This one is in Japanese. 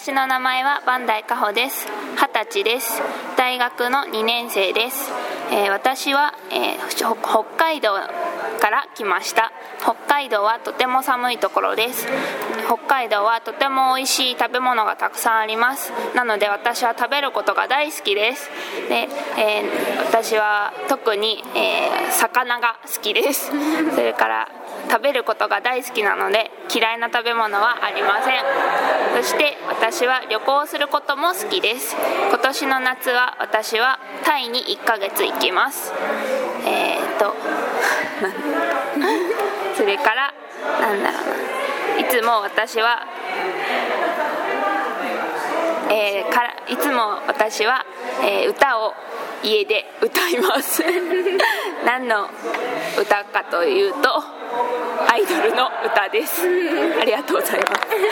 私の名前は磐梯果歩です。20歳です。大学の2年生です。私は、北海道から来ました。北海道はとても寒いところです。北海道はとても美味しい食べ物がたくさんあります。なので私は食べることが大好きです。で、私は特に、魚が好きです。それから食べることが大好きなので嫌いな食べ物はありません。そして私は旅行することも好きです。今年の夏は私はタイに1ヶ月行きます。それからいつも私は、歌を家で歌います何の歌かというとアイドルの歌です。ありがとうございます。